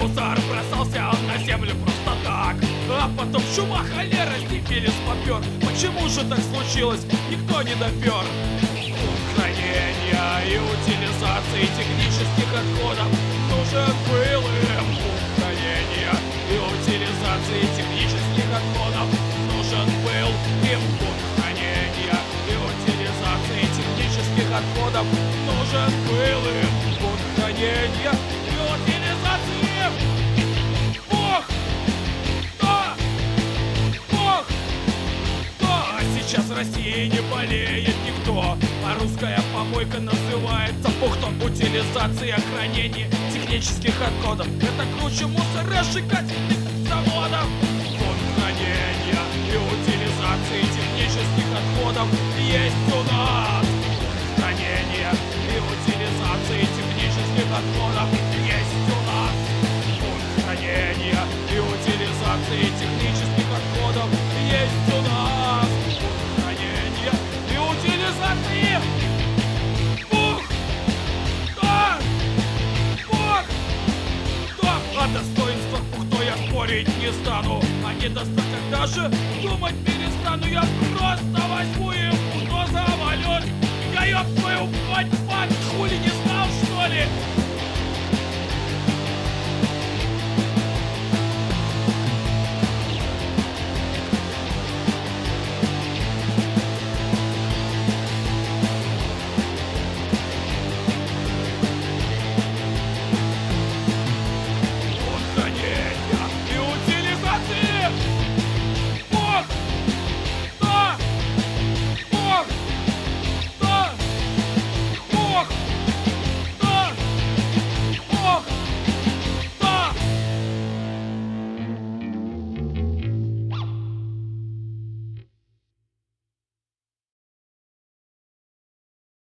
мусор бросался на землю просто так. А потом чума, холера, сифилис попер. Почему же так случилось, никто не допер. Пункт хранения и утилизации технических отходов нужен был им. Пункт хранения и утилизации технических отходов нужен был им. Пункт хранения и утилизации технических отходов нужен был им. Пункт хранения и утилизации. Бог! Да! Бог! Да! А сейчас в России не болеет никто, а русская помойка называется пунктом утилизации и хранения технических отходов. Это круче мусоросжигательных заводов. Пункт хранения и утилизации технических отходов есть у нас. Пункт хранения и утилизации технических отходов есть у нас. Пункт хранения и утилизации технических отходов есть у нас. Пункт хранения и утилизации. Бог! Да! Бог! Да! О достоинствах пухто я спорить не стану. О недостатках даже думать перестану. Я просто возьму и пухто завалю. Я ёб твою мать, хули не знал, что ли?